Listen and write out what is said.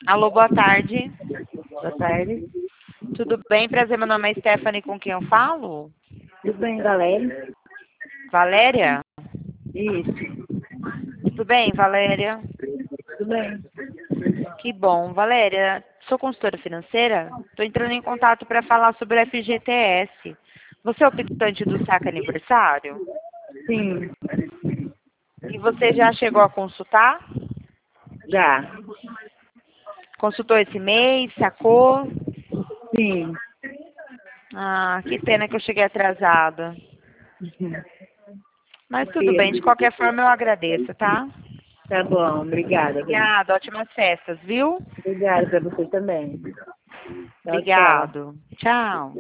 Alô, boa tarde. Boa tarde. Tudo bem? Prazer, meu nome é Stephanie, com quem eu falo? Tudo bem, Valéria? Valéria? Isso. Tudo bem, Valéria? Tudo bem. Que bom. Valéria, sou consultora financeira? Estou entrando em contato para falar sobre o FGTS. Você é o optante do saque aniversário? Sim, E você já chegou a consultar? já. Consultou esse mês? Sacou? Sim. Ah, que pena que eu cheguei atrasada. Mas tudo bem, de Isso. qualquer forma eu agradeço, tá? Tá bom, obrigada. Obrigada, ótimas festas, viu? Obrigada pra você também. Tchau, tchau. Obrigado. Tchau.